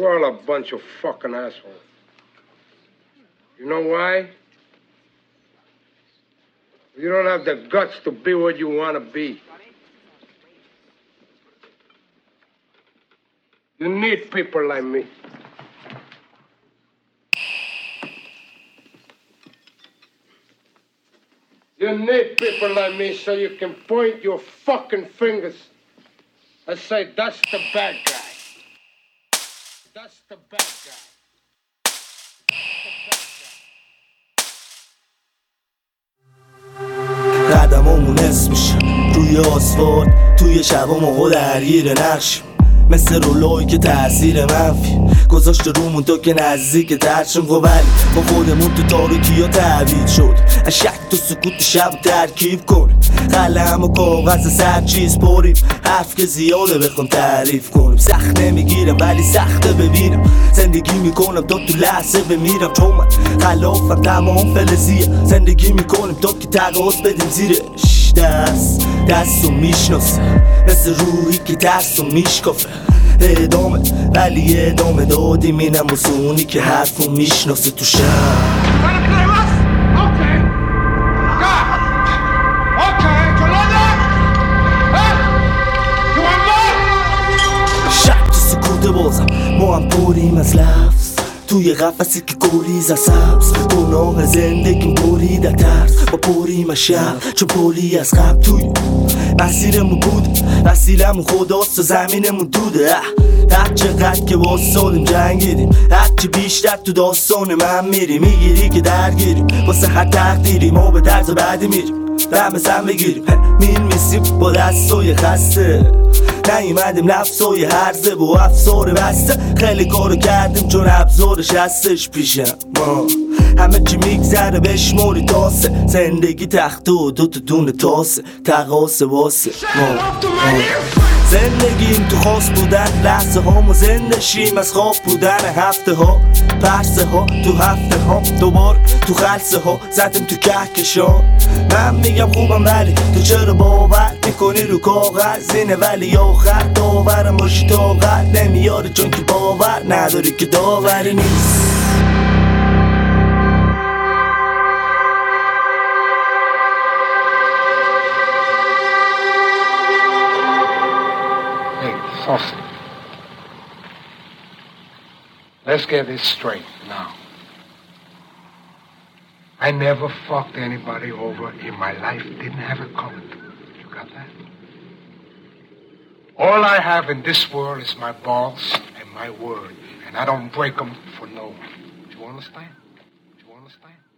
You're all a bunch of fucking assholes. You know why? You don't have the guts to be what you want to be. You need people like me. You need people like me so you can point your fucking fingers and say, that's the bad guy. That's the bad guy. قدمامون اسمش روی آسفالت توی شبامو درگیر نقشیم مثل رولایی که تاثیر منفی گذاشته رومون تا که نزدیک ترشم خب ولی با خودمون تو تاریکی ها تعبید شد از شک تو سکوت شب ترکیب کنیم قلم و کاغذ سر چیز پریم حرف که زیاده بخوام تعریف کنیم سخت نمیگیرم ولی سخته ببینم زندگی میکنم تا تو لحظه بمیرم چون من خلافم تمام فلزیه زندگی میکنیم تا که تقاس بدیم زیرش دستو میشناسه مثل روحی که دستو میشکافه ادامه ولی ادامه دادیم اینم واسونی که حرفو میشناسه تو شب شب تو سکوت بازم ما هم پریم از لفظ توی قفصی که گریز از سبز گناه زندگیم برید ترس با پریم از شب چون پولی از قبل توی مسیرمون بود وسیلمون خداست و زمینمون دوده هر چقدر که واسالیم جنگیدیم هرچی بیشتر تو داستان من میری میگیری که درگیریم واسه هر تقدیری ما به طرز بعدی میریم دم زن بگیریم مین میسیم با دستای خسته نیومدیم نفسای هرزه و افسار بسته خیلی کارو کردیم چون ابزارش هستش پیشم ما همه چی میگذره بشموری تاسه زندگی تخته و دوتا دونه تاسه تقاسه واسه ما زندگیم تو خاص بودن لحظه هامو زنده شیم از خواب بودن هفته ها پرسه ها تو هفته ها دوبار تو خلصه ها زدیم تو کهکشان من میگم خوبم ولی تو چرا باور میکنی رو کاغذ اینه ولی آخر داورم باشی طاقت نمیاره چون که باور نداری که داوری نیست Softly. Let's get this straight now. I never fucked anybody over in my life. Didn't have it coming. You got that? All I have in this world is my balls and my word. And I don't break them for no one. Do you understand? Do you understand?